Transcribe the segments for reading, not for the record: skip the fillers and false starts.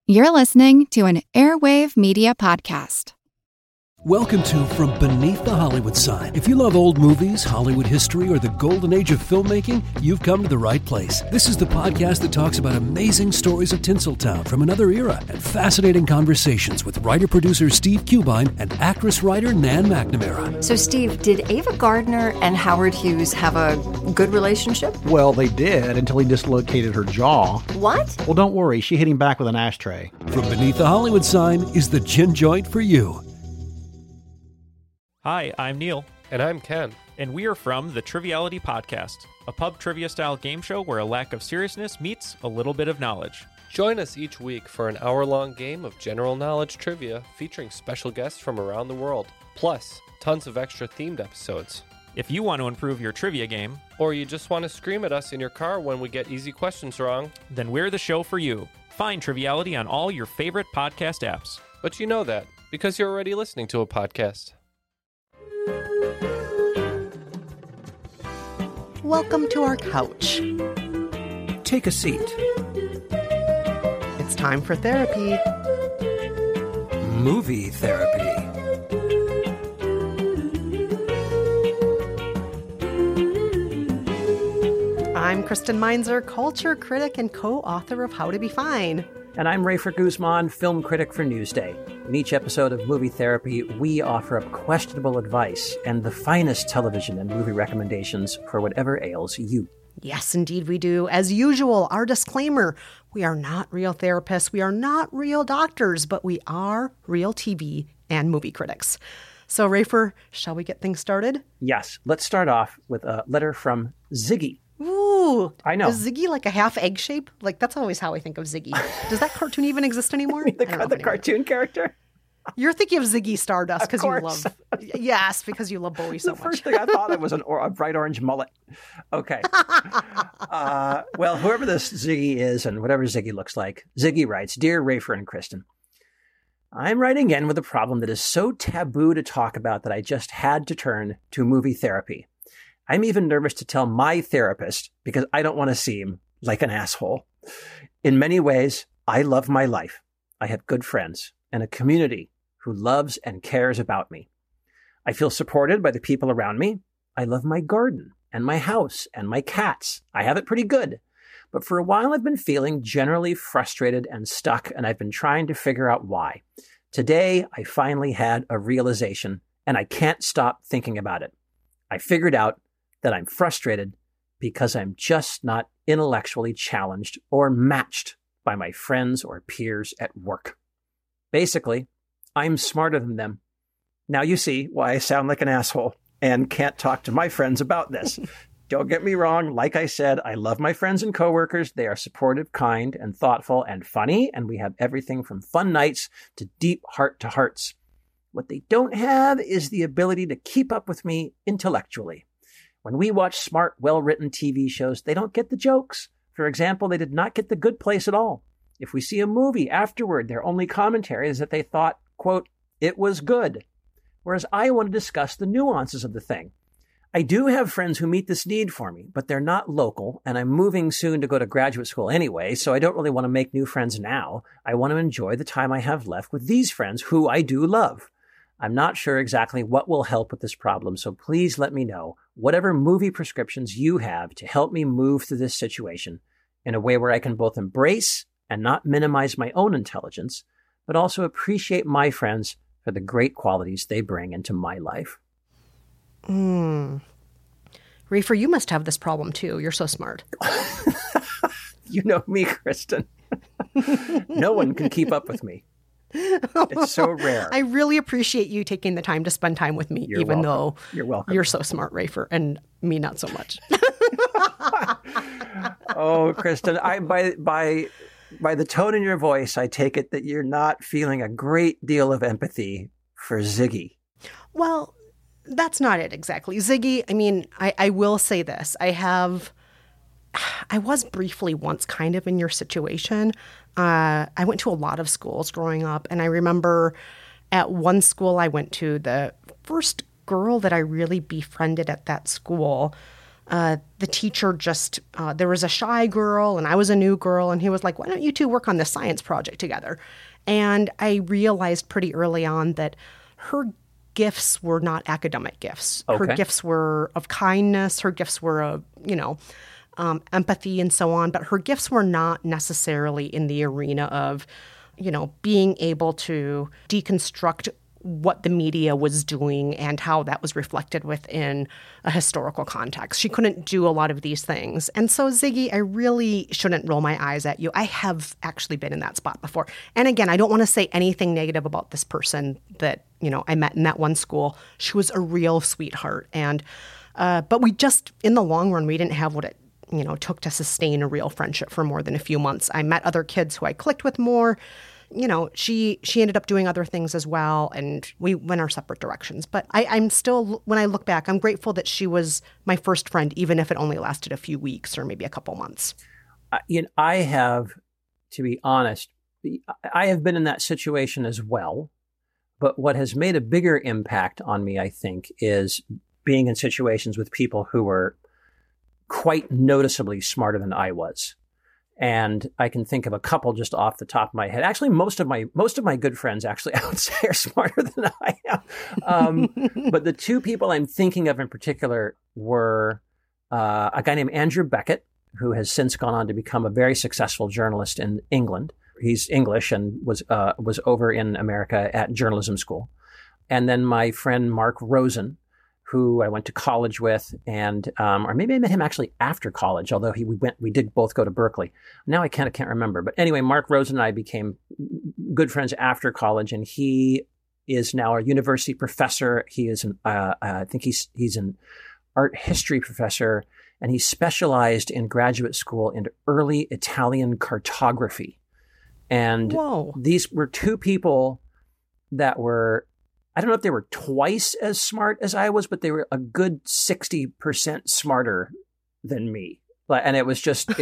You're listening to an Airwave Media Podcast. Welcome to From Beneath the Hollywood Sign. If you love old movies, Hollywood history, or the golden age of filmmaking, you've come to the right place. This is the podcast that talks about amazing stories of Tinseltown from another era and fascinating conversations with writer-producer Steve Cubine and actress-writer Nan McNamara. So, Steve, did Ava Gardner and Howard Hughes have a good relationship? Well, they did until he dislocated her jaw. What? Well, don't worry. She hit him back with an ashtray. From Beneath the Hollywood Sign is the gin joint for you. Hi, I'm Neil. And I'm Ken. And we are from the Triviality Podcast, a pub trivia-style game show where a lack of seriousness meets a little bit of knowledge. Join us each week for an hour-long game of general knowledge trivia featuring special guests from around the world, plus tons of extra themed episodes. If you want to improve your trivia game, or you just want to scream at us in your car when we get easy questions wrong, then we're the show for you. Find Triviality on all your favorite podcast apps. But you know that, because you're already listening to a podcast. Welcome to our couch. Take a seat. It's time for therapy. Movie therapy. I'm Kristen Meinzer, culture critic and co-author of How to Be Fine. And I'm Rafer Guzman, film critic for Newsday. In each episode of Movie Therapy, we offer up questionable advice and the finest television and movie recommendations for whatever ails you. Yes, indeed we do. As usual, our disclaimer, we are not real therapists, we are not real doctors, but we are real TV and movie critics. So, Rafer, shall we get things started? Yes, let's start off with a letter from Ziggy. Ooh, I know. Is Ziggy like a half egg shape? Like, that's always how I think of Ziggy. Does that cartoon even exist anymore? the cartoon character? You're thinking of Ziggy Stardust because you course. Yes, because you love Bowie so The much. first thing I thought of was a bright orange mullet. Okay. Well, whoever this Ziggy is and whatever Ziggy looks like, Ziggy writes, Dear Rafer and Kristen, I'm writing in with a problem that is so taboo to talk about that I just had to turn to movie therapy. I'm even nervous to tell my therapist because I don't want to seem like an asshole. In many ways, I love my life. I have good friends and a community who loves and cares about me. I feel supported by the people around me. I love my garden and my house and my cats. I have it pretty good. But for a while, I've been feeling generally frustrated and stuck, and I've been trying to figure out why. Today, I finally had a realization, and I can't stop thinking about it. I figured out that I'm frustrated because I'm just not intellectually challenged or matched by my friends or peers at work. Basically, I'm smarter than them. Now you see why I sound like an asshole and can't talk to my friends about this. Don't get me wrong. Like I said, I love my friends and coworkers. They are supportive, kind, and thoughtful and funny, and we have everything from fun nights to deep heart-to-hearts. What they don't have is the ability to keep up with me intellectually. When we watch smart, well-written TV shows, they don't get the jokes. For example, they did not get The Good Place at all. If we see a movie afterward, their only commentary is that they thought, quote, it was good. Whereas I want to discuss the nuances of the thing. I do have friends who meet this need for me, but they're not local, and I'm moving soon to go to graduate school anyway, so I don't really want to make new friends now. I want to enjoy the time I have left with these friends who I do love. I'm not sure exactly what will help with this problem, so please let me know whatever movie prescriptions you have to help me move through this situation in a way where I can both embrace and not minimize my own intelligence, but also appreciate my friends for the great qualities they bring into my life. Rafer, you must have this problem too. You're so smart. You know me, Kristen. No one can keep up with me. It's so rare. I really appreciate you taking the time to spend time with me, You're welcome. though You're welcome. You're so smart, Rafer, and me not so much. Oh, Kristen, by the tone in your voice, I take it that you're not feeling a great deal of empathy for Ziggy. Well, that's not it exactly. Ziggy, I mean, I will say this. I was briefly once kind of in your situation. I went to a lot of schools growing up, and I remember at one school I went to, the first girl that I really befriended at that school, the teacher just, there was a shy girl and I was a new girl, and he was like, why don't you two work on this science project together? And I realized pretty early on that her gifts were not academic gifts. Okay. Her gifts were of kindness. Her gifts were of, empathy and so on. But her gifts were not necessarily in the arena of, being able to deconstruct what the media was doing and how that was reflected within a historical context. She couldn't do a lot of these things. And so, Ziggy, I really shouldn't roll my eyes at you. I have actually been in that spot before. And again, I don't want to say anything negative about this person that, I met in that one school. She was a real sweetheart. And, but we just, in the long run, we didn't have what it, took to sustain a real friendship for more than a few months. I met other kids who I clicked with more. She ended up doing other things as well, and we went our separate directions. But I'm still, when I look back, I'm grateful that she was my first friend, even if it only lasted a few weeks or maybe a couple months. I have, to be honest, I have been in that situation as well. But what has made a bigger impact on me, I think, is being in situations with people who were quite noticeably smarter than I was. And I can think of a couple just off the top of my head. Actually, most of my good friends actually, I would say, are smarter than I am. But the two people I'm thinking of in particular were a guy named Andrew Beckett, who has since gone on to become a very successful journalist in England. He's English and was over in America at journalism school. And then my friend Mark Rosen, who I went to college with, and or maybe I met him actually after college, although we did both go to Berkeley. Now I can't remember. But anyway, Mark Rosen and I became good friends after college, and he is now a university professor. He is I think he's an art history professor, and he specialized in graduate school in early Italian cartography. And Whoa. These were two people that were, I don't know if they were twice as smart as I was, but they were a good 60% smarter than me. And it was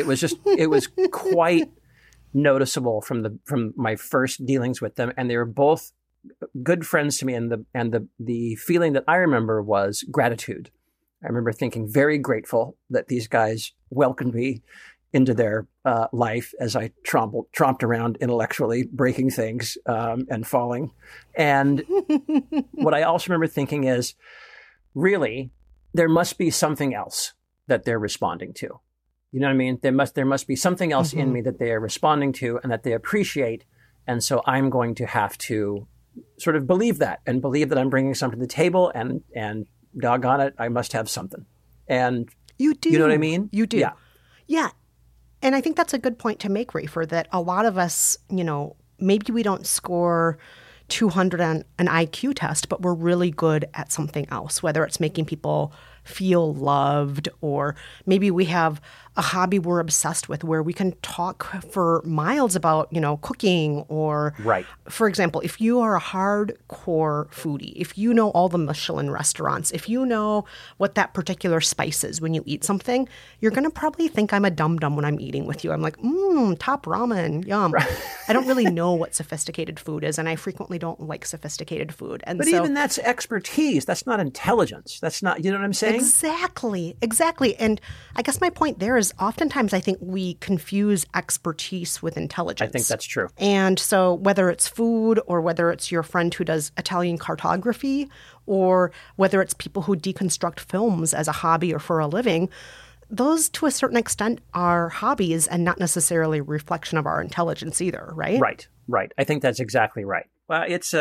quite noticeable from my first dealings with them. And they were both good friends to me. And the feeling that I remember was gratitude. I remember thinking very grateful that these guys welcomed me into their life as I tromped around intellectually, breaking things and falling. And what I also remember thinking is, really, there must be something else that they're responding to. You know what I mean? There must be something else in me that they are responding to and that they appreciate. And so I'm going to have to sort of believe that and believe that I'm bringing something to the table, and doggone it, I must have something. And you do. You know what I mean? You do. Yeah. Yeah. And I think that's a good point to make, Rafer, that a lot of us, maybe we don't score 200 on an IQ test, but we're really good at something else, whether it's making people feel loved, or maybe we have a hobby we're obsessed with where we can talk for miles about, cooking, or, right. For example, if you are a hardcore foodie, if you know all the Michelin restaurants, if you know what that particular spice is when you eat something, you're going to probably think I'm a dum-dum when I'm eating with you. I'm like, top ramen, yum. Right. I don't really know what sophisticated food is, and I frequently don't like sophisticated food. And but so, even that's expertise. That's not intelligence. That's not, you know what I'm saying? Exactly. And I guess my point there is oftentimes I think we confuse expertise with intelligence. I think that's true. And so whether it's food, or whether it's your friend who does Italian cartography, or whether it's people who deconstruct films as a hobby or for a living, those to a certain extent are hobbies and not necessarily a reflection of our intelligence either, right? Right. I think that's exactly right. Well, it's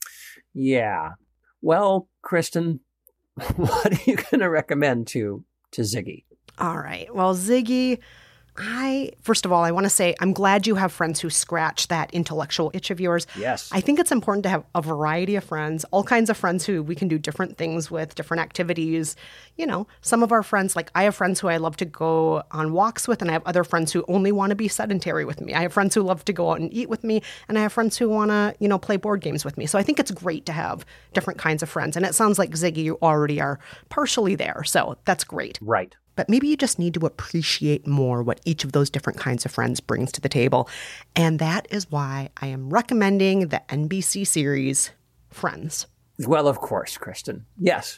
yeah. Well, Kristen, what are you going to recommend to Ziggy? All right. Well, Ziggy, first of all, I want to say I'm glad you have friends who scratch that intellectual itch of yours. Yes. I think it's important to have a variety of friends, all kinds of friends who we can do different things with, different activities. Some of our friends, like I have friends who I love to go on walks with, and I have other friends who only want to be sedentary with me. I have friends who love to go out and eat with me, and I have friends who want to, play board games with me. So I think it's great to have different kinds of friends. And it sounds like, Ziggy, you already are partially there. So that's great. Right. But maybe you just need to appreciate more what each of those different kinds of friends brings to the table. And that is why I am recommending the NBC series Friends. Well, of course, Kristen. Yes.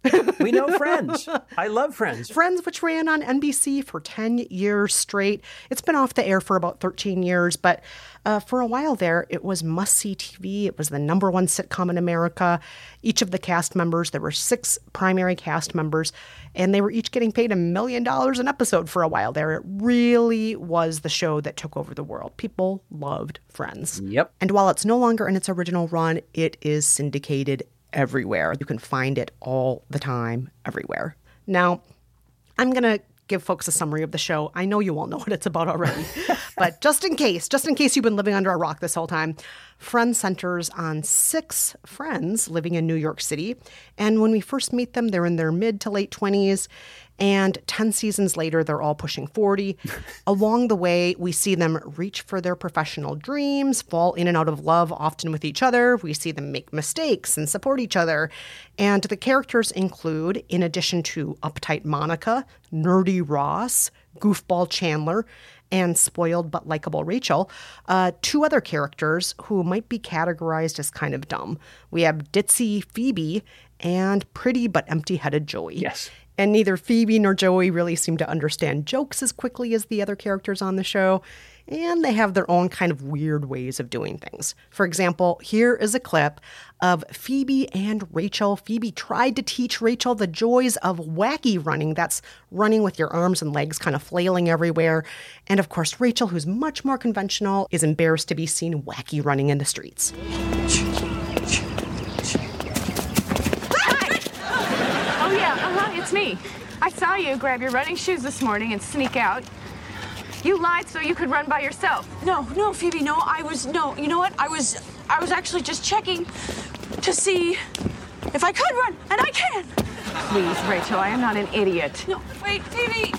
We know Friends. I love Friends. Friends, which ran on NBC for 10 years straight. It's been off the air for about 13 years, but for a while there, it was must-see TV. It was the number one sitcom in America. Each of the cast members, there were 6 primary cast members, and they were each getting paid $1 million an episode for a while there. It really was the show that took over the world. People loved Friends. Yep. And while it's no longer in its original run, it is syndicated everywhere. You can find it all the time, everywhere. Now, I'm going to give folks a summary of the show. I know you all know what it's about already, but just in case you've been living under a rock this whole time, Friends centers on 6 friends living in New York City. And when we first meet them, they're in their mid to late 20s. And 10 seasons later, they're all pushing 40. Along the way, we see them reach for their professional dreams, fall in and out of love, often with each other. We see them make mistakes and support each other. And the characters include, in addition to uptight Monica, nerdy Ross, goofball Chandler, and spoiled but likable Rachel, 2 other characters who might be categorized as kind of dumb. We have ditzy Phoebe and pretty but empty-headed Joey. Yes. And neither Phoebe nor Joey really seem to understand jokes as quickly as the other characters on the show. And they have their own kind of weird ways of doing things. For example, here is a clip of Phoebe and Rachel. Phoebe tried to teach Rachel the joys of wacky running. That's running with your arms and legs kind of flailing everywhere. And of course, Rachel, who's much more conventional, is embarrassed to be seen wacky running in the streets. It's me. I saw you grab your running shoes this morning and sneak out. You lied so you could run by yourself. No, Phoebe, you know what? I was actually just checking to see if I could run, and I can. Please, Rachel, I am not an idiot. No, wait, Phoebe.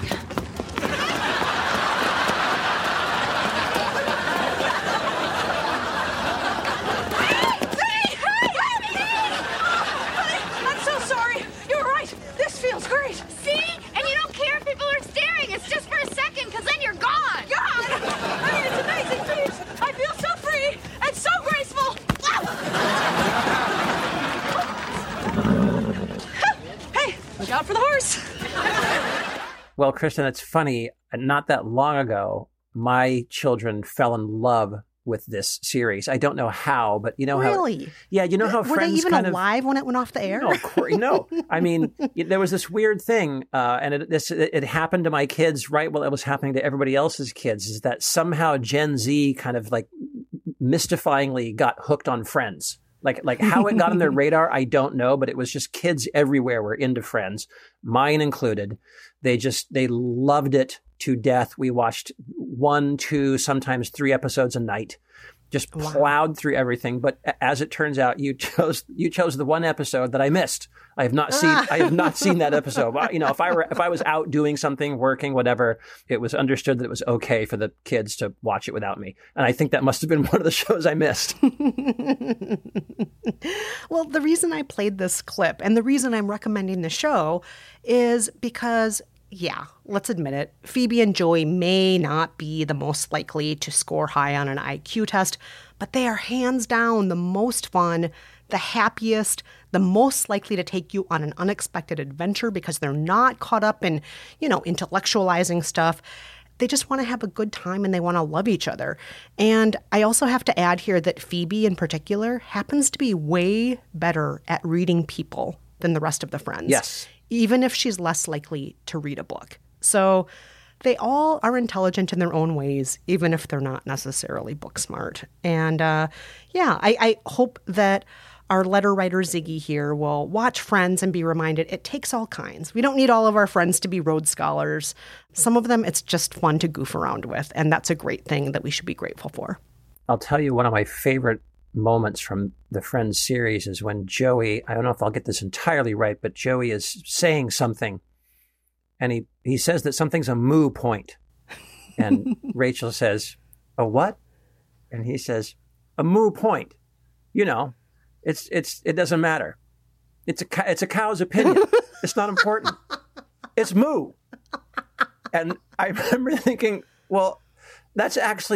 Feels great. See? And you don't care if people are staring. It's just for a second, because then you're gone. God! I mean, it's amazing, please. I feel so free and so graceful. Hey, look out for the horse. Well, Kristen, it's funny. Not that long ago, my children fell in love with this series. I don't know how, but you know how... Really? Yeah, you know how Were Friends they even kind alive when it went off the air? No, of course, no. I mean, there was this weird thing, and it happened to my kids right while it was happening to everybody else's kids, is that somehow Gen Z kind of like mystifyingly got hooked on Friends. Like how it got on their radar, I don't know, but it was just kids everywhere were into Friends, mine included. They loved it to death. We watched 1, 2, sometimes 3 episodes a night, just plowed through everything. But as it turns out, you chose the one episode that I missed. I have not seen that episode. You know, if I was out doing something, working, whatever, it was understood that it was okay for the kids to watch it without me. And I think that must have been one of the shows I missed. Well, the reason I played this clip and the reason I'm recommending the show is because, yeah, let's admit it, Phoebe and Joey may not be the most likely to score high on an IQ test, but they are hands down the most fun, the happiest, the most likely to take you on an unexpected adventure because they're not caught up in, intellectualizing stuff. They just want to have a good time and they want to love each other. And I also have to add here that Phoebe in particular happens to be way better at reading people than the rest of the friends. Yes. Even if she's less likely to read a book. So they all are intelligent in their own ways, even if they're not necessarily book smart. And I hope that our letter writer Ziggy here will watch Friends and be reminded it takes all kinds. We don't need all of our friends to be Rhodes Scholars. Some of them, it's just fun to goof around with. And that's a great thing that we should be grateful for. I'll tell you one of my favorite moments from the Friends series is when Joey, I don't know if I'll get this entirely right, but Joey is saying something and he says that something's a moo point. And Rachel says, a what? And he says, a moo point. You know, it doesn't matter. It's a cow's opinion. It's not important. It's moo. And I remember thinking, well, that's actually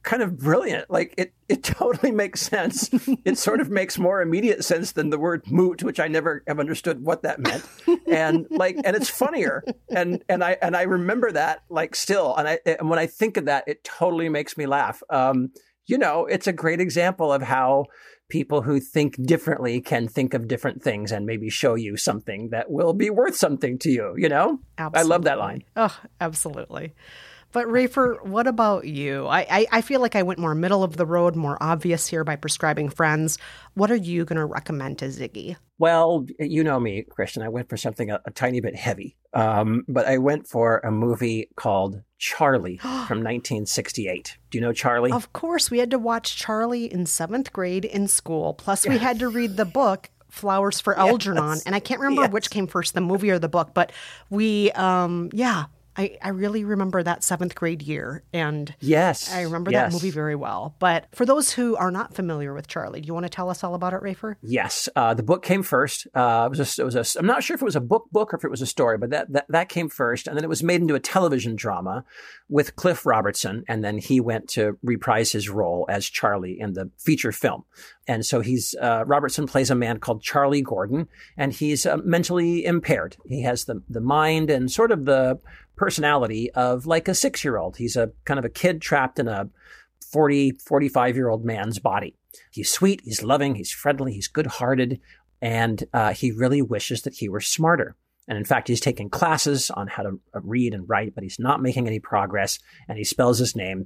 kind of brilliant. Like it totally makes sense. It sort of makes more immediate sense than the word moot, which I never have understood what that meant. And it's funnier. And I remember that like still. And when I think of that, it totally makes me laugh. It's a great example of how people who think differently can think of different things and maybe show you something that will be worth something to you, Absolutely. I love that line. Oh, absolutely. But Rafer, what about you? I feel like I went more middle of the road, more obvious here by prescribing Friends. What are you going to recommend to Ziggy? Well, you know me, Christian. I went for something a tiny bit heavy. But I went for a movie called Charlie from 1968. Do you know Charlie? Of course. We had to watch Charlie in 7th grade in school. Plus, we had to read the book, Flowers for Algernon. And I can't remember which came first, the movie or the book. But we, I really remember that 7th grade year. And yes, I remember that movie very well. But for those who are not familiar with Charlie, do you want to tell us all about it, Rafer? Yes. The book came first. I'm not sure if it was a book or if it was a story, but that came first. And then it was made into a television drama with Cliff Robertson. And then he went to reprise his role as Charlie in the feature film. And so Robertson plays a man called Charlie Gordon, and he's mentally impaired. He has the mind and sort of the personality of like a 6-year-old. He's a kind of a kid trapped in a 45-year-old man's body. He's sweet, he's loving, he's friendly, he's good-hearted, and he really wishes that he were smarter. And in fact, he's taking classes on how to read and write, but he's not making any progress. And he spells his name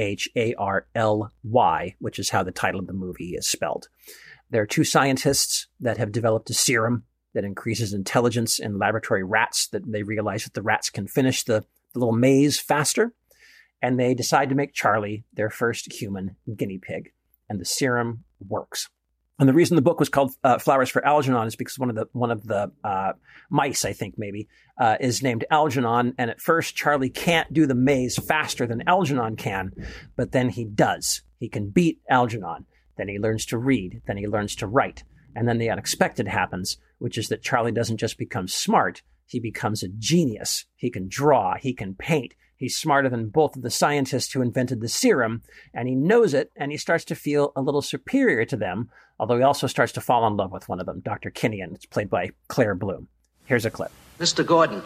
Charly, which is how the title of the movie is spelled. There are 2 scientists that have developed a serum that increases intelligence in laboratory rats, that they realize that the rats can finish the little maze faster. And they decide to make Charlie their first human guinea pig. And the serum works. And the reason the book was called Flowers for Algernon is because one of the mice, I think maybe, is named Algernon. And at first, Charlie can't do the maze faster than Algernon can, but then he does. He can beat Algernon. Then he learns to read. Then he learns to write. And then the unexpected happens, which is that Charlie doesn't just become smart, he becomes a genius. He can draw, he can paint. He's smarter than both of the scientists who invented the serum, and he knows it, and he starts to feel a little superior to them, although he also starts to fall in love with one of them, Dr. Kinnian. It's played by Claire Bloom. Here's a clip. Mr. Gordon,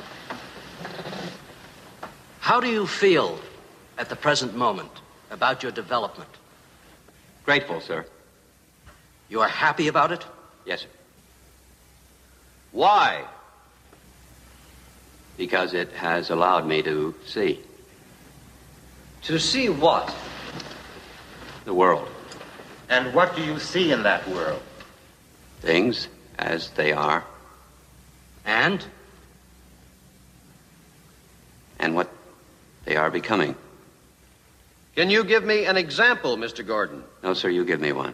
how do you feel at the present moment about your development? Grateful, sir. You are happy about it? Yes, sir. Why? Because it has allowed me to see. To see what? The world. And what do you see in that world? Things as they are. And? And what they are becoming. Can you give me an example, Mr. Gordon? No, sir, you give me one.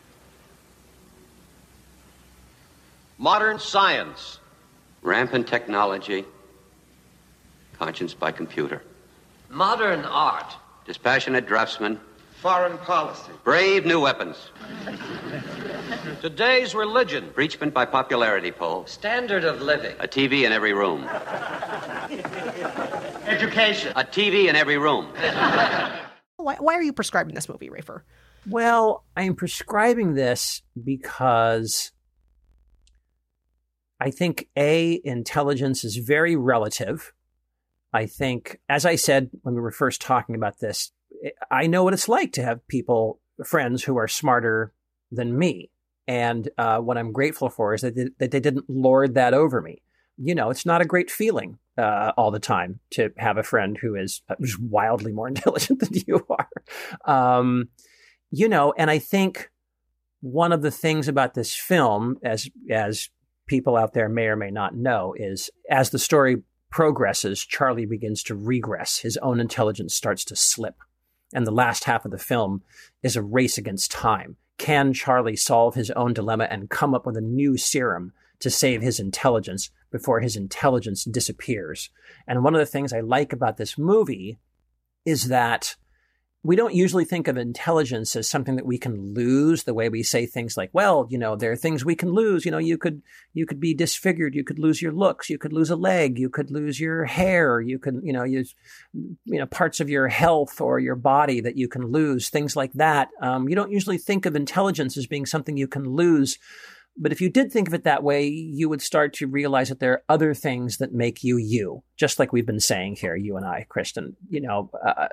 Modern science. Rampant technology. Conscience by computer. Modern art. Dispassionate draftsmen. Foreign policy. Brave new weapons. Today's religion. Preachment by popularity poll. Standard of living. A TV in every room. Education. A TV in every room. Why are you prescribing this movie, Rafer? Well, I'm prescribing this because I think, intelligence is very relative. I think, as I said when we were first talking about this, I know what it's like to have friends who are smarter than me. And what I'm grateful for is that they didn't lord that over me. It's not a great feeling all the time to have a friend who is wildly more intelligent than you are. And I think one of the things about this film, as people out there may or may not know, is as the story progresses, Charlie begins to regress. His own intelligence starts to slip. And the last half of the film is a race against time. Can Charlie solve his own dilemma and come up with a new serum to save his intelligence before his intelligence disappears? And one of the things I like about this movie is that we don't usually think of intelligence as something that we can lose, the way we say things like, well, there are things we can lose. You could be disfigured. You could lose your looks. You could lose a leg. You could lose your hair. You could, use, parts of your health or your body that you can lose, things like that. You don't usually think of intelligence as being something you can lose. But if you did think of it that way, you would start to realize that there are other things that make you you, just like we've been saying here, you and I, Kristen. Are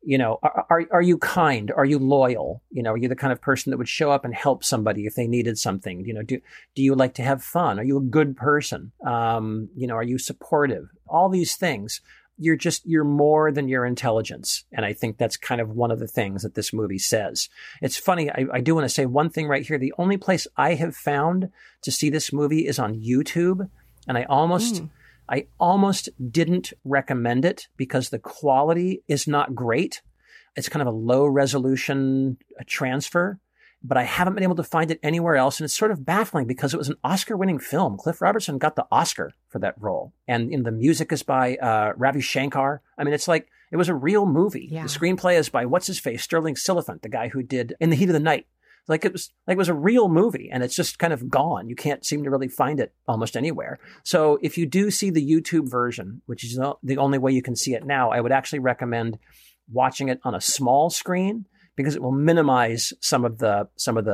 you kind? Are you loyal? Are you the kind of person that would show up and help somebody if they needed something? Do you like to have fun? Are you a good person? Are you supportive? All these things. You're more than your intelligence. And I think that's kind of one of the things that this movie says. It's funny. I do want to say one thing right here. The only place I have found to see this movie is on YouTube. And I almost didn't recommend it because the quality is not great. It's kind of a low resolution transfer, but I haven't been able to find it anywhere else. And it's sort of baffling because it was an Oscar-winning film. Cliff Robertson got the Oscar for that role. And the music is by Ravi Shankar. I mean, it's like, it was a real movie. Yeah. The screenplay is by what's-his-face, Sterling Silliphant, the guy who did In the Heat of the Night. It was a real movie, and it's just kind of gone. You can't seem to really find it almost anywhere. So if you do see the YouTube version, which is the only way you can see it now, I would actually recommend watching it on a small screen because it will minimize some of the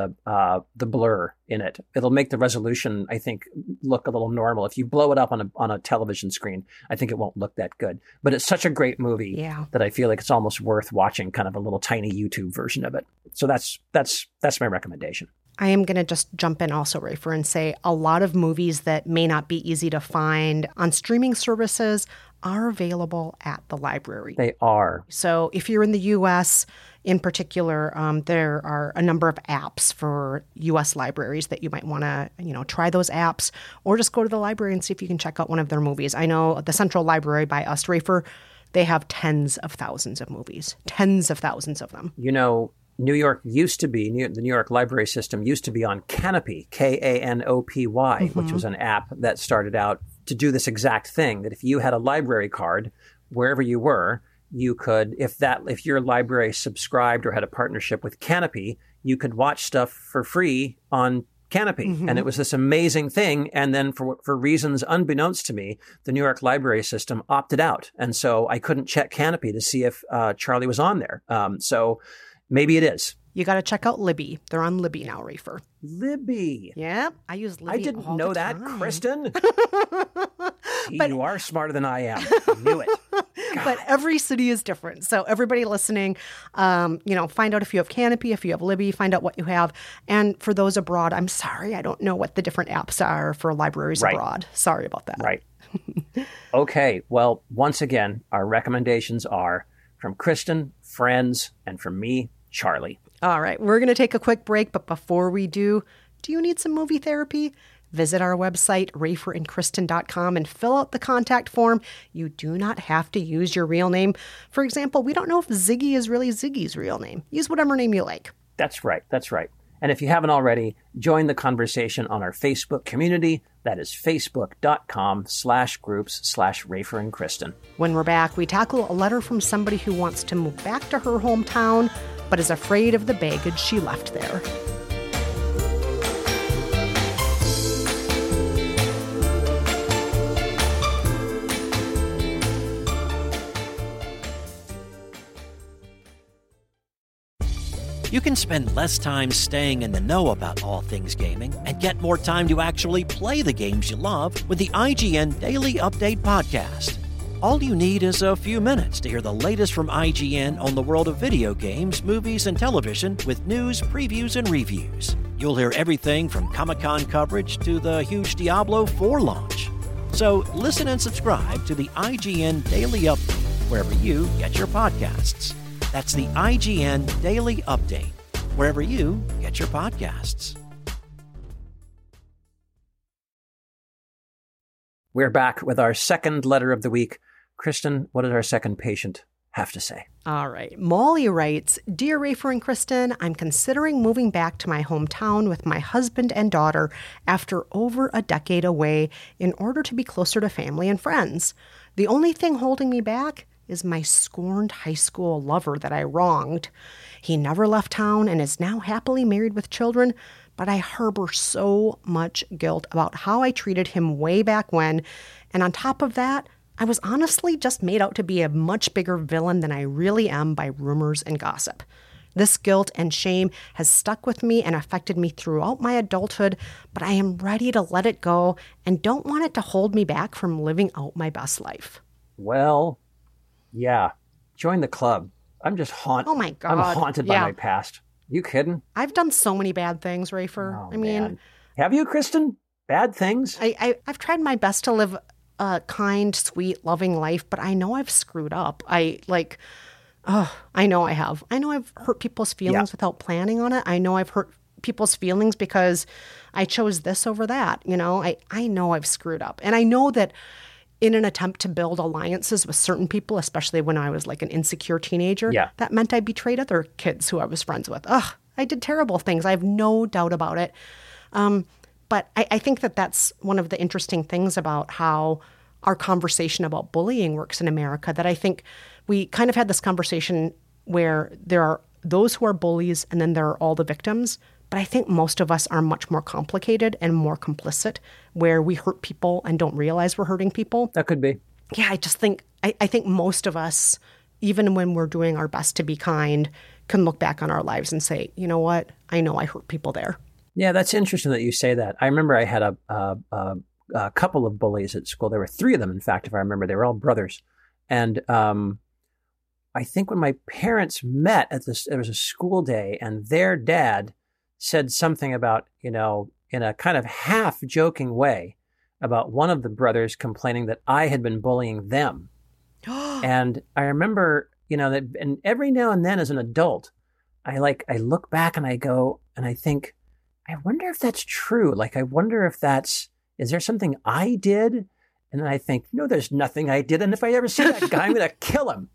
blur in it. It'll make the resolution, I think, look a little normal. If you blow it up on a television screen, I think it won't look that good. But it's such a great movie that I feel like it's almost worth watching kind of a little tiny YouTube version of it. So that's my recommendation. I am going to just jump in also, Rafer, and say a lot of movies that may not be easy to find on streaming services are available at the library. They are. So if you're in the U.S., in particular, there are a number of apps for U.S. libraries that you might want to, try those apps, or just go to the library and see if you can check out one of their movies. I know the Central Library by us, Rafer, they have tens of thousands of movies, tens of thousands of them. New York used to be, the New York library system used to be on Kanopy, Kanopy, which was an app that started out to do this exact thing, that if you had a library card, wherever you were, you could, if your library subscribed or had a partnership with Kanopy, you could watch stuff for free on Kanopy. And it was this amazing thing. And then for reasons unbeknownst to me, the New York library system opted out. And so I couldn't check Kanopy to see if Charlie was on there. So maybe it is. You got to check out Libby. They're on Libby now, Rafer. Libby. Yep, I use Libby. I didn't know that, time. Kristen. You are smarter than I am. I knew it. But every city is different. So everybody listening, find out if you have Kanopy, if you have Libby, find out what you have. And for those abroad, I'm sorry, I don't know what the different apps are for libraries abroad. Sorry about that. Right. Okay. Well, once again, our recommendations are from Kristen, friends, and from me, Charlie. All right, we're going to take a quick break, but before we do you need some movie therapy? Visit our website, raferandkristen.com, and fill out the contact form. You do not have to use your real name. For example, we don't know if Ziggy is really Ziggy's real name. Use whatever name you like. That's right. And if you haven't already, join the conversation on our Facebook community. That is facebook.com/groups/Rafer and Kristen. When we're back, we tackle a letter from somebody who wants to move back to her hometown, but is afraid of the baggage she left there. You can spend less time staying in the know about all things gaming and get more time to actually play the games you love with the IGN Daily Update podcast. All you need is a few minutes to hear the latest from IGN on the world of video games, movies, and television with news, previews, and reviews. You'll hear everything from Comic-Con coverage to the huge Diablo 4 launch. So listen and subscribe to the IGN Daily Update wherever you get your podcasts. That's the IGN Daily Update, wherever you get your podcasts. We're back with our second letter of the week. Kristen, what does our second patient have to say? All right. Molly writes, Dear Rafer and Kristen, I'm considering moving back to my hometown with my husband and daughter after over a decade away in order to be closer to family and friends. The only thing holding me back is my scorned high school lover that I wronged. He never left town and is now happily married with children, but I harbor so much guilt about how I treated him way back when. And on top of that, I was honestly just made out to be a much bigger villain than I really am by rumors and gossip. This guilt and shame has stuck with me and affected me throughout my adulthood, but I am ready to let it go and don't want it to hold me back from living out my best life. Well, yeah. Join the club. I'm just Oh my God. I'm haunted by my past. You kidding? I've done so many bad things, Rafer. Oh, I mean, man. Have you, Kristen? Bad things? I've tried my best to live a kind, sweet, loving life, but I know I've screwed up. I know I have. I know I've hurt people's feelings without planning on it. I know I've hurt people's feelings because I chose this over that. You know, I know I've screwed up. And I know that in an attempt to build alliances with certain people, especially when I was like an insecure teenager, that meant I betrayed other kids who I was friends with. I did terrible things. I have no doubt about it. But I think that that's one of the interesting things about how our conversation about bullying works in America, that I think we kind of had this conversation where there are those who are bullies and then there are all the victims. But I think most of us are much more complicated and more complicit, where we hurt people and don't realize we're hurting people. That could be. Yeah, I just think, I think most of us, even when we're doing our best to be kind, can look back on our lives and say, you know what, I know I hurt people there. Yeah, that's interesting that you say that. I remember I had a couple of bullies at school. There were 3 of them, in fact, if I remember. They were all brothers. And I think when my parents met there was a school day, and their dad said something about, you know, in a kind of half joking way about one of the brothers complaining that I had been bullying them. And I remember, you know, that, and every now and then as an adult, I look back and I go and I think, I wonder if that's true. Like, I wonder if is there something I did? And then I think, no, there's nothing I did. And if I ever see that guy, I'm going to kill him.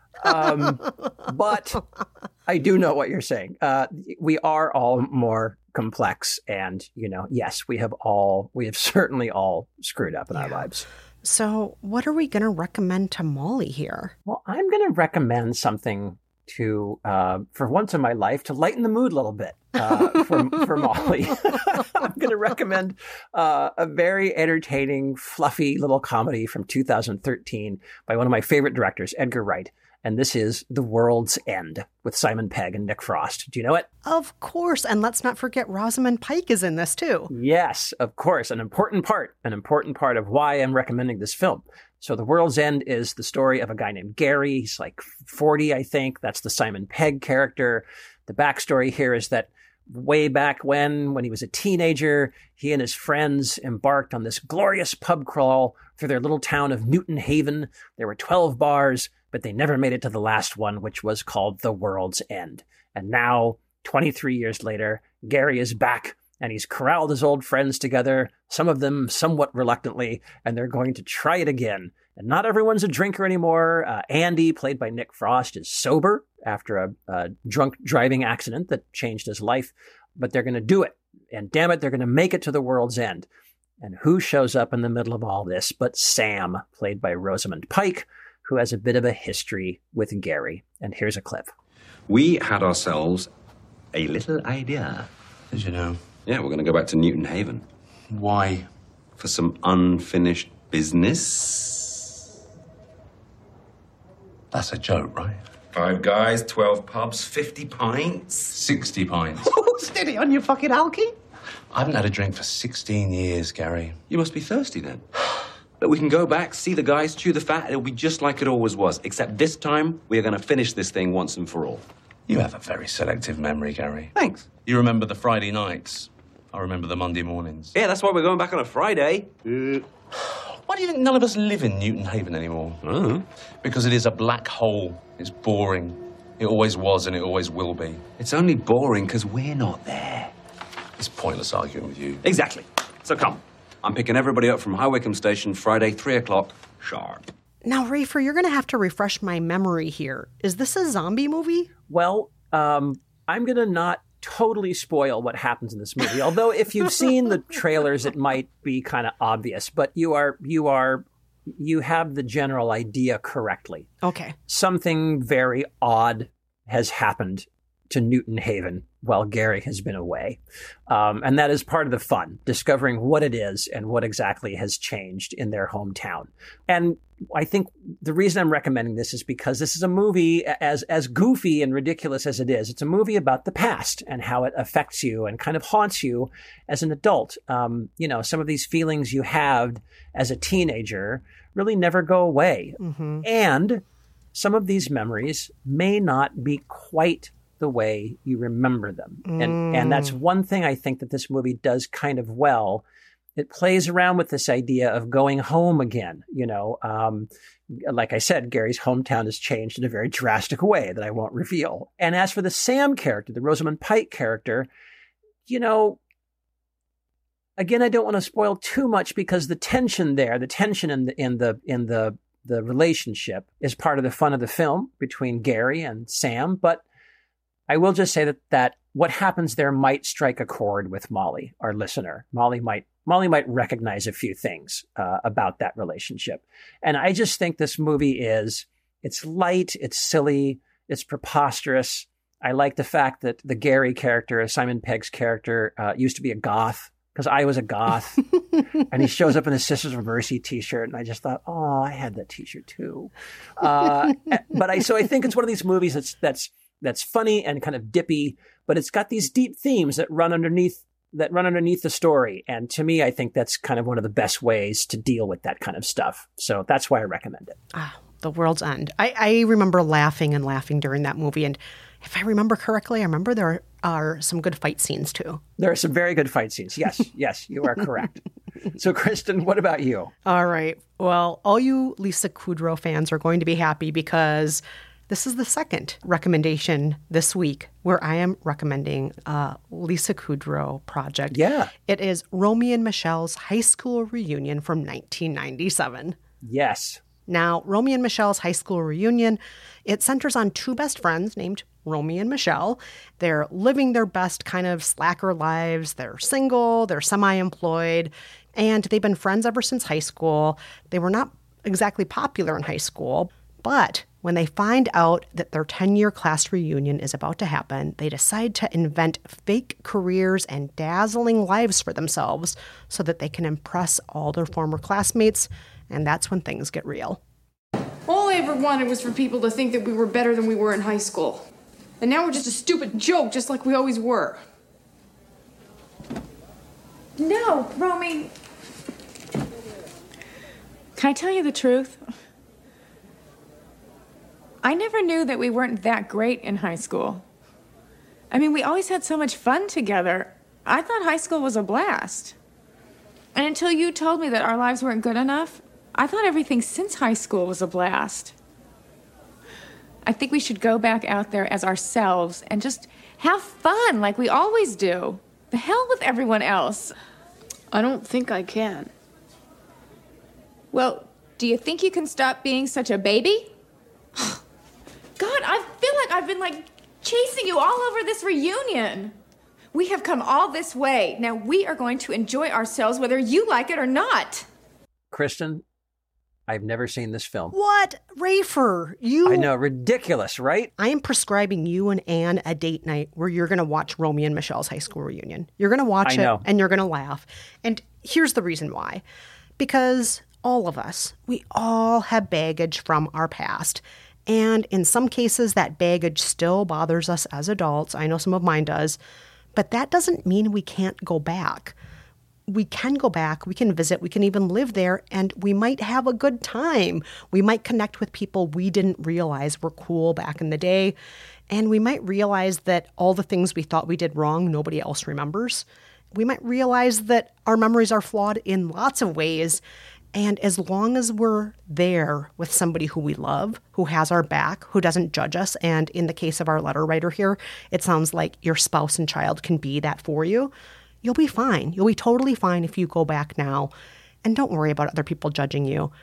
But I do know what you're saying. We are all more complex, and, you know, yes, we have certainly all screwed up in our lives. So what are we going to recommend to Molly here? Well, I'm going to recommend something to, for once in my life, to lighten the mood a little bit for Molly. I'm going to recommend a very entertaining, fluffy little comedy from 2013 by one of my favorite directors, Edgar Wright. And this is The World's End with Simon Pegg and Nick Frost. Do you know it? Of course. And let's not forget Rosamund Pike is in this too. Yes, of course. An important part of why I'm recommending this film. So The World's End is the story of a guy named Gary. He's like 40, I think. That's the Simon Pegg character. The backstory here is that way back when he was a teenager, he and his friends embarked on this glorious pub crawl through their little town of Newton Haven. There were 12 bars, but they never made it to the last one, which was called The World's End. And now, 23 years later, Gary is back, and he's corralled his old friends together, some of them somewhat reluctantly, and they're going to try it again. And not everyone's a drinker anymore. Andy, played by Nick Frost, is sober after a drunk driving accident that changed his life, but they're going to do it. And damn it, they're going to make it to the world's end. And who shows up in the middle of all this but Sam, played by Rosamund Pike, who has a bit of a history with Gary. And here's a clip. We had ourselves a little idea. Did you know? Yeah, we're going to go back to Newton Haven. Why? For some unfinished business. That's a joke, right? 5 guys, 12 pubs, 50 pints. 60 pints. Steady on your fucking alky. I haven't had a drink for 16 years, Gary. You must be thirsty then. But we can go back, see the guys, chew the fat, and it'll be just like it always was. Except this time, we are going to finish this thing once and for all. You have a very selective memory, Gary. Thanks. You remember the Friday nights. I remember the Monday mornings. Yeah, that's why we're going back on a Friday. Why do you think none of us live in Newton Haven anymore? Because it is a black hole. It's boring. It always was and it always will be. It's only boring because we're not there. It's pointless arguing with you. Exactly. So come. I'm picking everybody up from High Wycombe Station Friday, 3 o'clock, sharp. Now, Rafer, you're going to have to refresh my memory here. Is this a zombie movie? Well, I'm going to not totally spoil what happens in this movie. Although if you've seen the trailers, it might be kind of obvious. But you are you have the general idea correctly. Okay. Something very odd has happened to Newton Haven while Gary has been away. And that is part of the fun, discovering what it is and what exactly has changed in their hometown. And I think the reason I'm recommending this is because this is a movie, as goofy and ridiculous as it is, it's a movie about the past and how it affects you and kind of haunts you as an adult. Some of these feelings you had as a teenager really never go away. Mm-hmm. And some of these memories may not be quite the way you remember them. And that's one thing I think that this movie does kind of well. It plays around with this idea of going home again. Like I said, Gary's hometown has changed in a very drastic way that I won't reveal. And as for the Sam character, the Rosamund Pike character, again, I don't want to spoil too much because the tension there, the tension in the relationship is part of the fun of the film between Gary and Sam. But I will just say that what happens there might strike a chord with Molly, our listener. Molly might recognize a few things about that relationship. And I just think this movie it's light, it's silly, it's preposterous. I like the fact that the Gary character, Simon Pegg's character, used to be a goth, because I was a goth. And he shows up in a Sisters of Mercy t-shirt, and I just thought, oh, I had that t-shirt too. So I think it's one of these movies that's funny and kind of dippy, but it's got these deep themes that run underneath the story. And to me, I think that's kind of one of the best ways to deal with that kind of stuff. So that's why I recommend it. The World's End. I remember laughing during that movie. And if I remember correctly, I remember there are some good fight scenes too. There are some very good fight scenes. Yes, yes, you are correct. So Kristen, what about you? All right. Well, all you Lisa Kudrow fans are going to be happy because this is the second recommendation this week where I am recommending a Lisa Kudrow project. Yeah. It is Romy and Michelle's high school reunion from 1997. Yes. Now, Romy and Michelle's high school reunion, it centers on two best friends named Romy and Michelle. They're living their best kind of slacker lives. They're single, they're semi-employed, and they've been friends ever since high school. They were not exactly popular in high school, but when they find out that their 10-year class reunion is about to happen, they decide to invent fake careers and dazzling lives for themselves so that they can impress all their former classmates, and that's when things get real. All I ever wanted was for people to think that we were better than we were in high school. And now we're just a stupid joke, just like we always were. No, Romy. Can I tell you the truth? I never knew that we weren't that great in high school. I mean, we always had so much fun together. I thought high school was a blast. And until you told me that our lives weren't good enough, I thought everything since high school was a blast. I think we should go back out there as ourselves and just have fun like we always do. The hell with everyone else. I don't think I can. Well, do you think you can stop being such a baby? God, I feel like I've been chasing you all over this reunion. We have come all this way. Now we are going to enjoy ourselves whether you like it or not. Kristen, I've never seen this film. What? Rafer, I know, ridiculous, right? I am prescribing you and Anne a date night where you're going to watch Romy and Michelle's high school reunion. You're going to watch it and you're going to laugh. And here's the reason why. Because all of us, we all have baggage from our past. And in some cases, that baggage still bothers us as adults. I know some of mine does. But that doesn't mean we can't go back. We can go back, we can visit, we can even live there, and we might have a good time. We might connect with people we didn't realize were cool back in the day. And we might realize that all the things we thought we did wrong, nobody else remembers. We might realize that our memories are flawed in lots of ways. And as long as we're there with somebody who we love, who has our back, who doesn't judge us, and in the case of our letter writer here, it sounds like your spouse and child can be that for you, you'll be fine. You'll be totally fine if you go back now. And don't worry about other people judging you.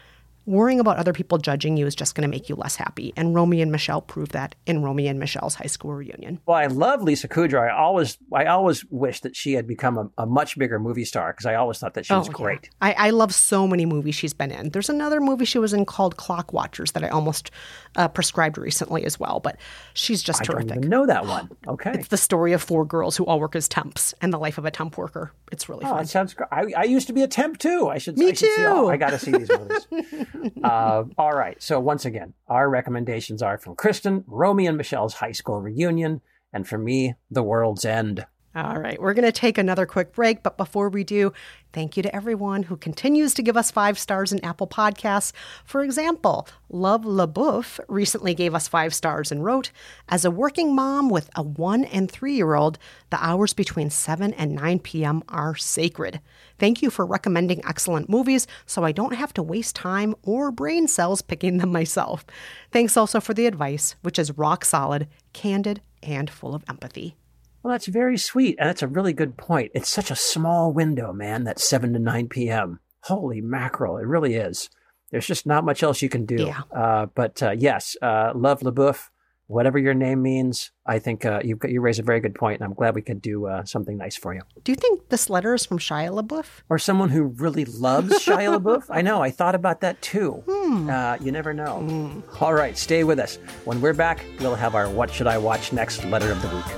worrying about other people judging you is just going to make you less happy. And Romy and Michelle proved that in Romy and Michelle's high school reunion. Well, I love Lisa Kudrow. I always wished that she had become a much bigger movie star because I always thought that she was great. Yeah. I love so many movies she's been in. There's another movie she was in called Clock Watchers that I almost prescribed recently as well, but she's just terrific. I don't even know that one. Okay. It's the story of 4 girls who all work as temps and the life of a temp worker. It's really fun. That sounds great. I used to be a temp too. Me too. I got to see these movies. All right. So once again, our recommendations are from Kristen, Romy and Michelle's high school reunion, and for me, The World's End. All right, we're going to take another quick break, but before we do, thank you to everyone who continues to give us 5 stars in Apple Podcasts. For example, Love LaBouffe recently gave us 5 stars and wrote, as a working mom with a 1 and 3-year-old, the hours between 7 and 9 p.m. are sacred. Thank you for recommending excellent movies so I don't have to waste time or brain cells picking them myself. Thanks also for the advice, which is rock solid, candid, and full of empathy. Well, that's very sweet, and that's a really good point. It's such a small window, man, that 7 to 9 p.m. Holy mackerel, it really is. There's just not much else you can do. Yeah. But yes, Love LaBouffe, whatever your name means, I think you raise a very good point, and I'm glad we could do something nice for you. Do you think this letter is from Shia LaBeouf? Or someone who really loves Shia LaBeouf? I know, I thought about that too. You never know. All right, stay with us. When we're back, we'll have our What Should I Watch Next letter of the week.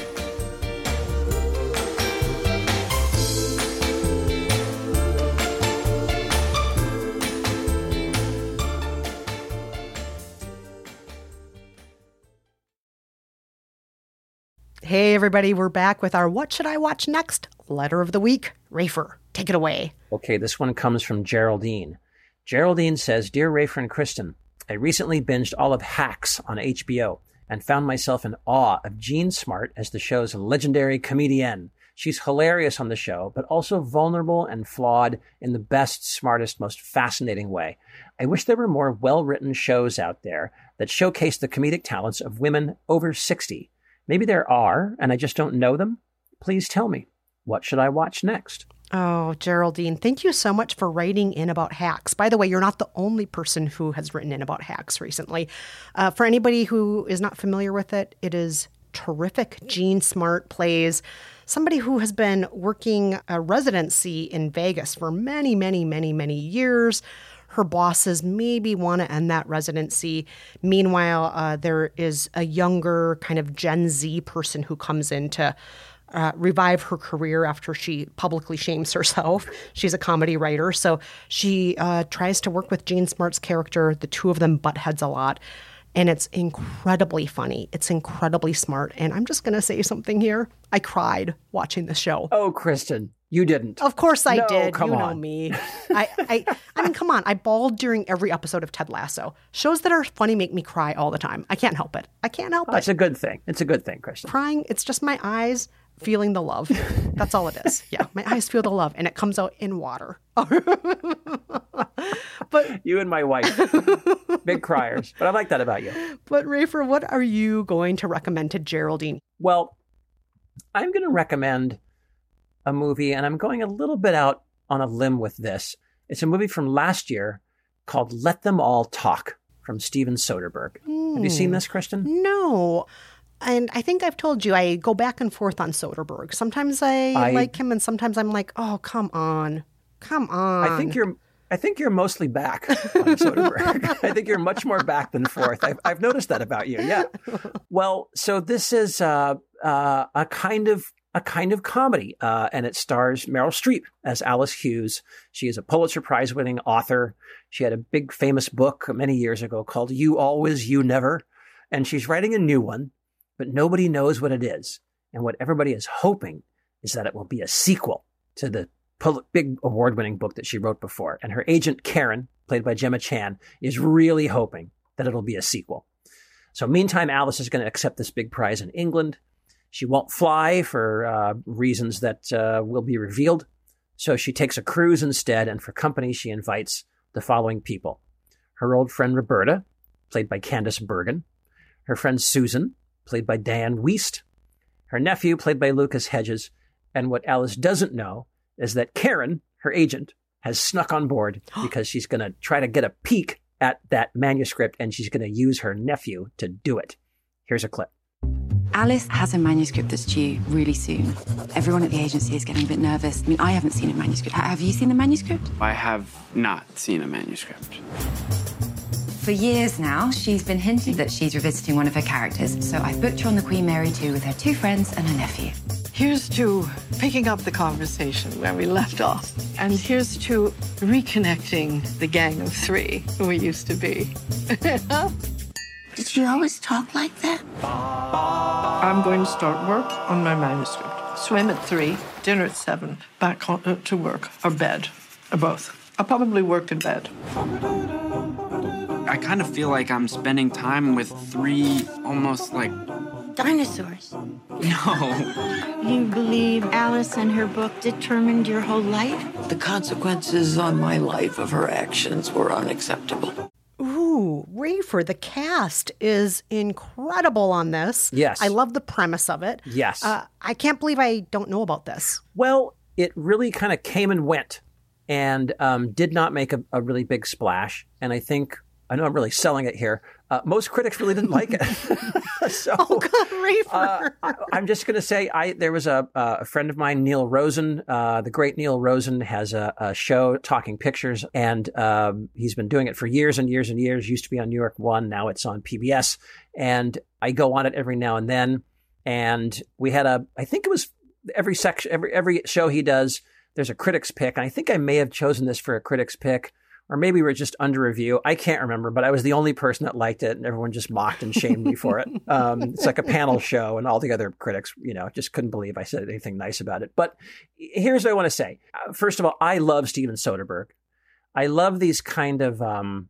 Hey, everybody, we're back with our What Should I Watch Next letter of the week. Rafer, take it away. Okay, this one comes from Geraldine. Geraldine says, Dear Rafer and Kristen, I recently binged all of Hacks on HBO and found myself in awe of Jean Smart as the show's legendary comedienne. She's hilarious on the show, but also vulnerable and flawed in the best, smartest, most fascinating way. I wish there were more well-written shows out there that showcase the comedic talents of women over 60. Maybe there are, and I just don't know them. Please tell me. What should I watch next? Oh, Geraldine, thank you so much for writing in about Hacks. By the way, you're not the only person who has written in about Hacks recently. For anybody who is not familiar with it, it is terrific. Jean Smart plays somebody who has been working a residency in Vegas for many, many, many, many years. Her bosses maybe want to end that residency. Meanwhile, there is a younger kind of Gen Z person who comes in to revive her career after she publicly shames herself. She's a comedy writer. So she tries to work with Jean Smart's character. The two of them butt heads a lot. And it's incredibly funny. It's incredibly smart. And I'm just going to say something here. I cried watching the show. Oh, Kristen, you didn't. Of course I did. Come you on. know me. I mean, come on. I bawled during every episode of Ted Lasso. Shows that are funny make me cry all the time. I can't help it. I can't help it. It's a good thing. It's a good thing, Kristen. Crying, it's just my eyes feeling the love. That's all it is. Yeah, my eyes feel the love, and it comes out in water. But you and my wife, big criers. But I like that about you. But Rafer, what are you going to recommend to Geraldine? Well, I'm going to recommend a movie, and I'm going a little bit out on a limb with this. It's a movie from last year called Let Them All Talk from Steven Soderbergh. Have you seen this, Kristen? No. And I think I've told you, I go back and forth on Soderbergh. Sometimes I like him, and sometimes I'm like, oh, come on. Come on. I think you're mostly back on Soderbergh. I think you're much more back than forth. I've noticed that about you. Yeah. Well, so this is a kind of comedy, and it stars Meryl Streep as Alice Hughes. She is a Pulitzer Prize-winning author. She had a big famous book many years ago called You Always, You Never, and she's writing a new one, but nobody knows what it is. And what everybody is hoping is that it will be a sequel to the big award-winning book that she wrote before. And her agent, Karen, played by Gemma Chan, is really hoping that it'll be a sequel. So meantime, Alice is going to accept this big prize in England. She won't fly for reasons that will be revealed. So she takes a cruise instead, and for company, she invites the following people. Her old friend Roberta, played by Candice Bergen. Her friend Susan, played by Diane Wiest. Her nephew, played by Lucas Hedges. And what Alice doesn't know is that Karen, her agent, has snuck on board because she's going to try to get a peek at that manuscript, and she's going to use her nephew to do it. Here's a clip. Alice has a manuscript that's due really soon. Everyone at the agency is getting a bit nervous. I mean, I haven't seen a manuscript. Have you seen the manuscript? I have not seen a manuscript. For years now, she's been hinting that she's revisiting one of her characters. So I booked her on the Queen Mary 2 with her 2 friends and her nephew. Here's to picking up the conversation where we left off. And here's to reconnecting the gang of 3 who we used to be. Did she always talk like that? I'm going to start work on my manuscript. Swim at 3, dinner at 7, back on, to work, or bed, or both. I'll probably work in bed. I kind of feel like I'm spending time with 3 almost like... dinosaurs. No. You believe Alice and her book determined your whole life? The consequences on my life of her actions were unacceptable. Ooh, Rafer, the cast is incredible on this. Yes. I love the premise of it. Yes. I can't believe I don't know about this. Well, it really kind of came and went and did not make a really big splash. And I know I'm really selling it here. Most critics really didn't like it. So, oh, God, Rafer. I'm just going to say there was a friend of mine, Neil Rosen. The great Neil Rosen has a show, Talking Pictures, and he's been doing it for years and years and years. Used to be on New York One, now it's on PBS. And I go on it every now and then. And we had I think it was every show he does, there's a critic's pick. And I think I may have chosen this for a critic's pick. Or maybe we're just under review. I can't remember, but I was the only person that liked it, and everyone just mocked and shamed me for it. It's like a panel show, and all the other critics, just couldn't believe I said anything nice about it. But here's what I want to say. First of all, I love Steven Soderbergh. I love these kind of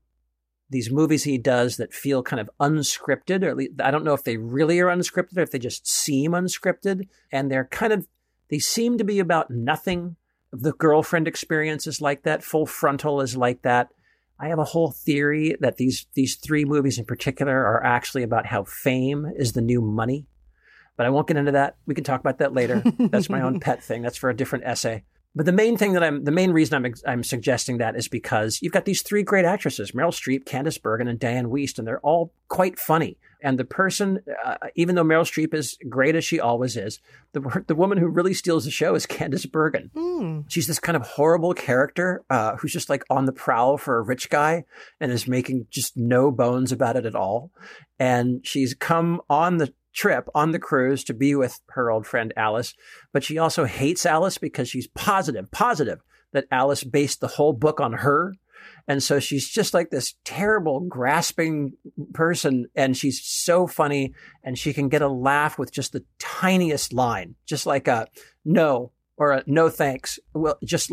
these movies he does that feel kind of unscripted, or at least, I don't know if they really are unscripted or if they just seem unscripted, and they seem to be about nothing. The Girlfriend Experience is like that. Full Frontal is like that. I have a whole theory that these 3 movies in particular are actually about how fame is the new money. But I won't get into that. We can talk about that later. That's my own pet thing. That's for a different essay. But the main reason I'm suggesting that is because you've got these 3 great actresses, Meryl Streep, Candice Bergen, and Diane Wiest, and they're all quite funny. And the person, even though Meryl Streep is great as she always is, the woman who really steals the show is Candice Bergen. She's this kind of horrible character who's just like on the prowl for a rich guy and is making just no bones about it at all. And she's come on the trip, on the cruise, to be with her old friend Alice. But she also hates Alice because she's positive that Alice based the whole book on her. And so she's just like this terrible, grasping person. And she's so funny. And she can get a laugh with just the tiniest line, just like a no or a no thanks. Well, just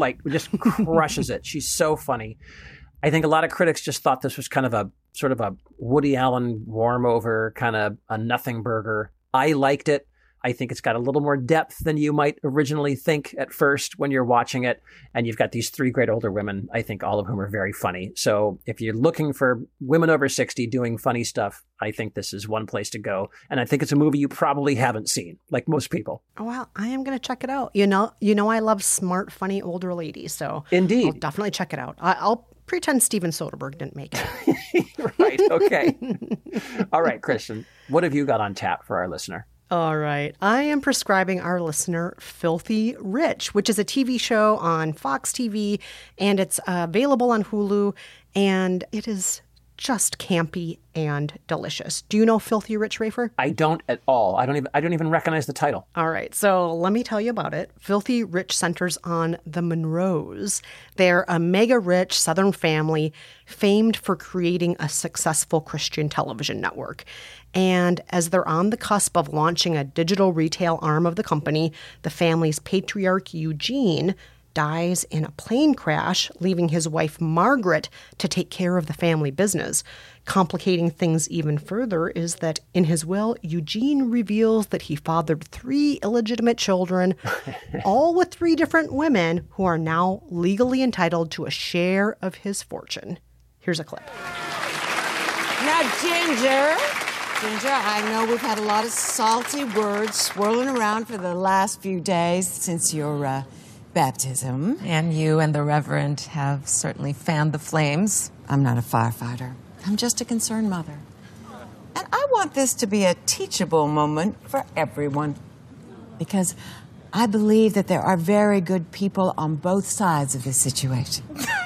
crushes it. She's so funny. I think a lot of critics just thought this was kind of a sort of a Woody Allen warm over, kind of a nothing burger. I liked it. I think it's got a little more depth than you might originally think at first when you're watching it. And you've got these 3 great older women, I think all of whom are very funny. So if you're looking for women over 60 doing funny stuff, I think this is one place to go. And I think it's a movie you probably haven't seen, like most people. Oh, well, I am going to check it out. You know, I love smart, funny older ladies. So indeed, I'll definitely check it out. I'll pretend Steven Soderbergh didn't make it. Right. Okay. All right, Kristen, what have you got on tap for our listener? All right. I am prescribing our listener Filthy Rich, which is a TV show on Fox TV, and it's available on Hulu, and it is just campy and delicious. Do you know Filthy Rich, Rafer? I don't at all. I don't even recognize the title. All right. So let me tell you about it. Filthy Rich centers on the Monroes. They're a mega rich Southern family famed for creating a successful Christian television network. And as they're on the cusp of launching a digital retail arm of the company, the family's patriarch, Eugene, dies in a plane crash, leaving his wife, Margaret, to take care of the family business. Complicating things even further is that in his will, Eugene reveals that he fathered 3 illegitimate children, all with 3 different women who are now legally entitled to a share of his fortune. Here's a clip. Now, Ginger, I know we've had a lot of salty words swirling around for the last few days since your baptism, and you and the Reverend have certainly fanned the flames. I'm not a firefighter. I'm just a concerned mother. And I want this to be a teachable moment for everyone, because I believe that there are very good people on both sides of this situation.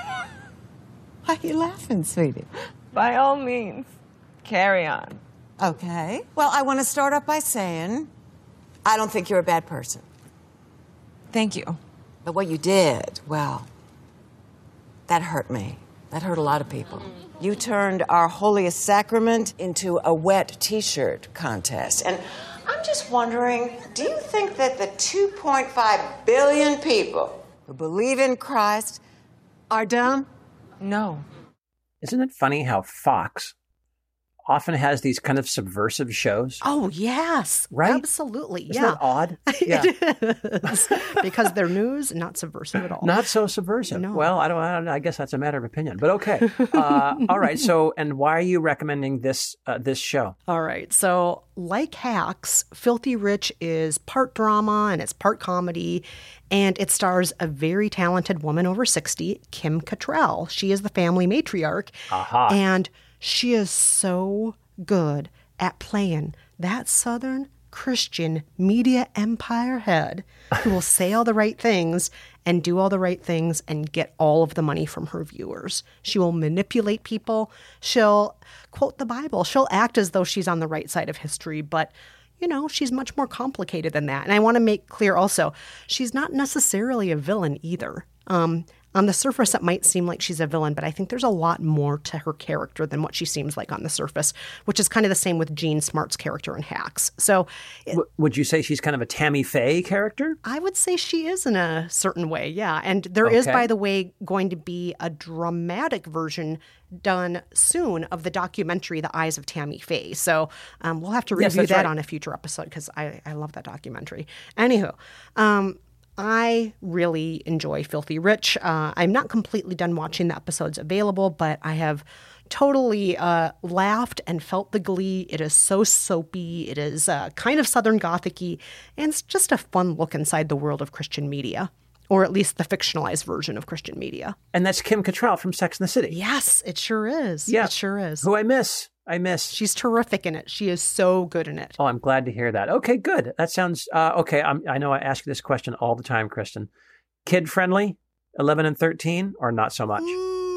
Why are you laughing, sweetie? By all means, carry on. Okay. Well, I want to start off by saying I don't think you're a bad person. Thank you. But what you did, well, that hurt me. That hurt a lot of people. You turned our holiest sacrament into a wet T-shirt contest. And I'm just wondering, do you think that the 2.5 billion people who believe in Christ are dumb? No. Isn't it funny how Fox often has these kind of subversive shows? Oh, yes. Right? Absolutely. Isn't that odd? Yeah. It is. Because they're news, not subversive at all. Not so subversive. No. Well, I don't. I guess that's a matter of opinion. But okay. All right. So, and why are you recommending this show? All right. So, like Hacks, Filthy Rich is part drama and it's part comedy, and it stars a very talented woman over 60, Kim Cattrall. She is the family matriarch. Aha. And she is so good at playing that Southern Christian media empire head who will say all the right things and do all the right things and get all of the money from her viewers. She will manipulate people. She'll quote the Bible. She'll act as though she's on the right side of history, but you know, she's much more complicated than that. And I want to make clear also, she's not necessarily a villain either. On the surface, it might seem like she's a villain, but I think there's a lot more to her character than what she seems like on the surface, which is kind of the same with Jean Smart's character in Hacks. So, would you say she's kind of a Tammy Faye character? I would say she is in a certain way, yeah. And there is, by the way, going to be a dramatic version done soon of the documentary The Eyes of Tammy Faye. So we'll have to review that on a future episode because I love that documentary. Anywho, I really enjoy Filthy Rich. I'm not completely done watching the episodes available, but I have totally laughed and felt the glee. It is so soapy. It is kind of Southern Gothic-y, and it's just a fun look inside the world of Christian media, or at least the fictionalized version of Christian media. And that's Kim Cattrall from Sex and the City. Yes, it sure is. Yeah. It sure is. Who I miss. She's terrific in it. She is so good in it. Oh, I'm glad to hear that. Okay, good. That sounds okay. I know I ask you this question all the time, Kristen. Kid friendly, 11 and 13, or not so much?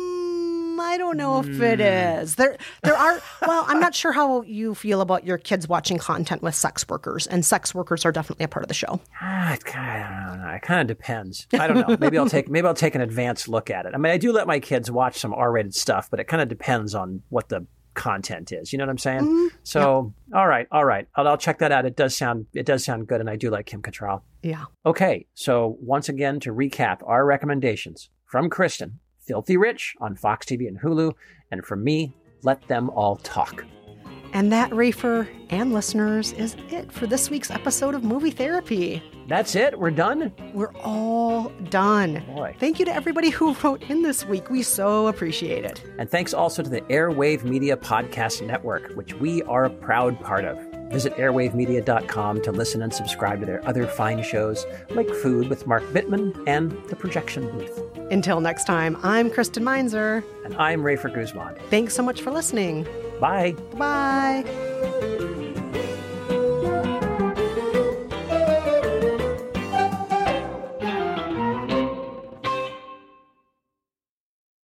I don't know if it is. There are. Well, I'm not sure how you feel about your kids watching content with sex workers, and sex workers are definitely a part of the show. I don't know. It kind of depends. I don't know. Maybe I'll take an advanced look at it. I mean, I do let my kids watch some R-rated stuff, but it kind of depends on what the content is. You know what I'm saying? Mm-hmm. So, yeah. All right. I'll check that out. It does sound good, and I do like Kim Cattrall. Yeah. Okay. So once again, to recap our recommendations from Kristen: Filthy Rich on Fox TV and Hulu, and from me, Let Them All Talk. And that, Rafer and listeners, is it for this week's episode of Movie Therapy. That's it? We're done? We're all done. Boy. Thank you to everybody who wrote in this week. We so appreciate it. And thanks also to the Airwave Media Podcast Network, which we are a proud part of. Visit airwavemedia.com to listen and subscribe to their other fine shows like Food with Mark Bittman and The Projection Booth. Until next time, I'm Kristen Meinzer. And I'm Rafer Guzman. Thanks so much for listening. Bye. Bye.